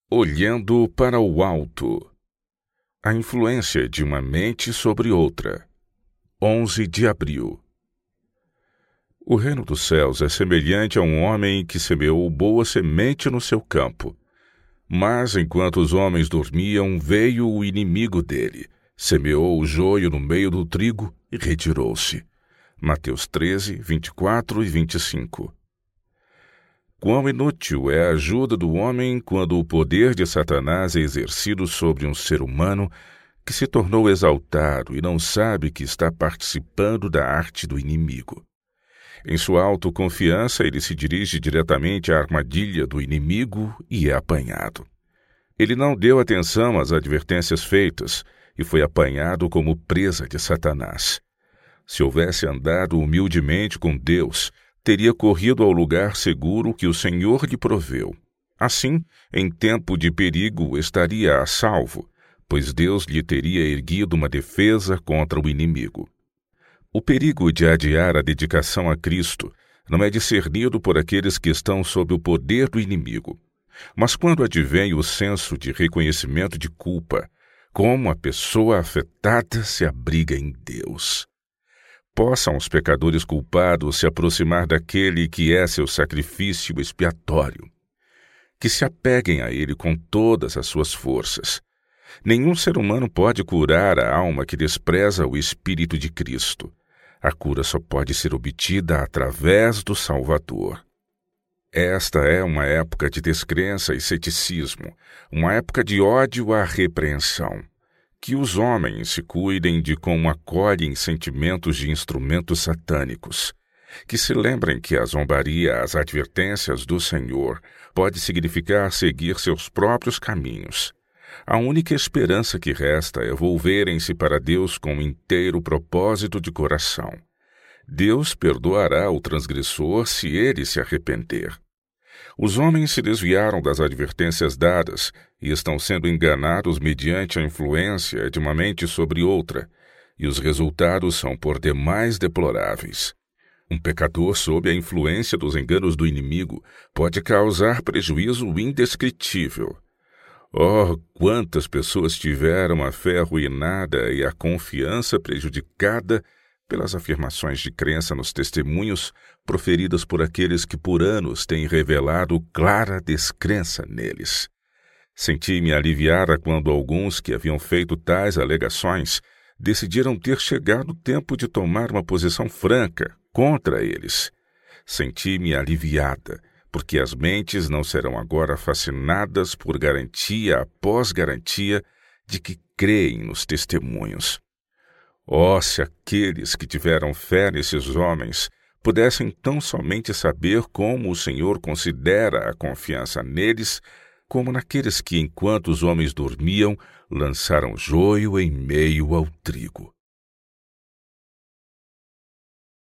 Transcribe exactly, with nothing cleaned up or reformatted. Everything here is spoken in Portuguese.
Olhando para o alto. A influência de uma mente sobre outra. onze de abril. O reino dos céus é semelhante a um homem que semeou boa semente no seu campo. Mas, enquanto os homens dormiam, veio o inimigo dele, semeou o joio no meio do trigo e retirou-se. Mateus treze, vinte e quatro e vinte e cinco. Quão inútil é a ajuda do homem quando o poder de Satanás é exercido sobre um ser humano que se tornou exaltado e não sabe que está participando da arte do inimigo. Em sua autoconfiança, ele se dirige diretamente à armadilha do inimigo e é apanhado. Ele não deu atenção às advertências feitas e foi apanhado como presa de Satanás. Se houvesse andado humildemente com Deus, teria corrido ao lugar seguro que o Senhor lhe proveu. Assim, em tempo de perigo, estaria a salvo, pois Deus lhe teria erguido uma defesa contra o inimigo. O perigo de adiar a dedicação a Cristo não é discernido por aqueles que estão sob o poder do inimigo. Mas quando advém o senso de reconhecimento de culpa, como a pessoa afetada se abriga em Deus. Possam os pecadores culpados se aproximar daquele que é seu sacrifício expiatório. Que se apeguem a ele com todas as suas forças. Nenhum ser humano pode curar a alma que despreza o Espírito de Cristo. A cura só pode ser obtida através do Salvador. Esta é uma época de descrença e ceticismo, uma época de ódio à repreensão. Que os homens se cuidem de como acolhem sentimentos de instrumentos satânicos. Que se lembrem que a zombaria às advertências do Senhor pode significar seguir seus próprios caminhos. A única esperança que resta é volverem-se para Deus com inteiro propósito de coração. Deus perdoará o transgressor se ele se arrepender. Os homens se desviaram das advertências dadas e estão sendo enganados mediante a influência de uma mente sobre outra, e os resultados são por demais deploráveis. Um pecador sob a influência dos enganos do inimigo pode causar prejuízo indescritível. Oh, quantas pessoas tiveram a fé arruinada e a confiança prejudicada pelas afirmações de crença nos testemunhos proferidas por aqueles que por anos têm revelado clara descrença neles. Senti-me aliviada quando alguns que haviam feito tais alegações decidiram ter chegado o tempo de tomar uma posição franca contra eles. Senti-me aliviada, porque as mentes não serão agora fascinadas por garantia após garantia de que creem nos testemunhos. Oh, se aqueles que tiveram fé nesses homens pudessem tão somente saber como o Senhor considera a confiança neles, como naqueles que, enquanto os homens dormiam, lançaram joio em meio ao trigo.